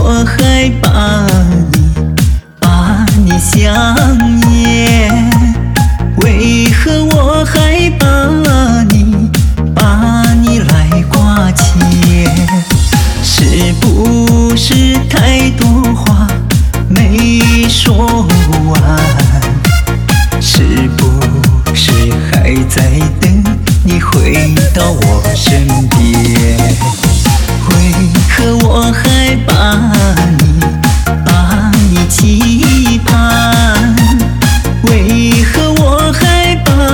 我还把你想念？为何我还把你来挂牵？是不是太多话没说完？是不是还在等你回到我身边？为何我还把你期盼？为何我还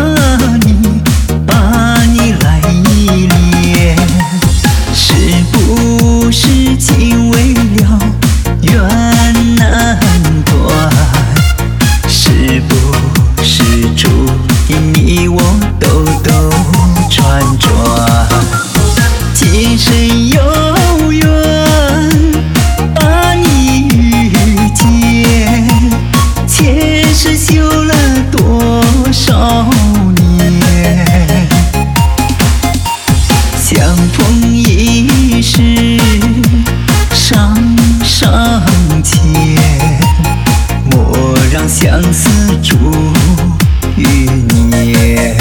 把你来依恋？是不是情未了缘难断？是不是注定你我兜兜转转？今生有缘把你遇见，前世修了多少年？相逢一世上牵，莫让相思住余年。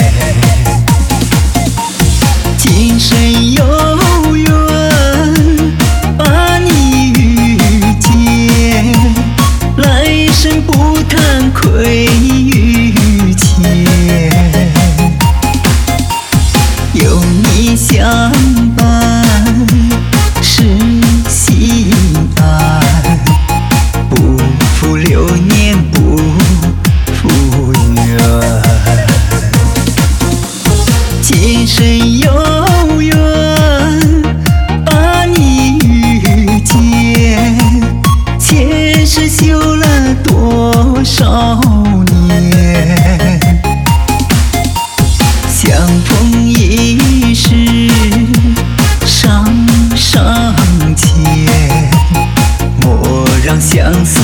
今生有缘把你遇见，来生不叹愧于前。有你相伴是心安，不负流年不负缘。今生有缘把你遇见，前世修了多少年？相逢一世上牵，莫让相思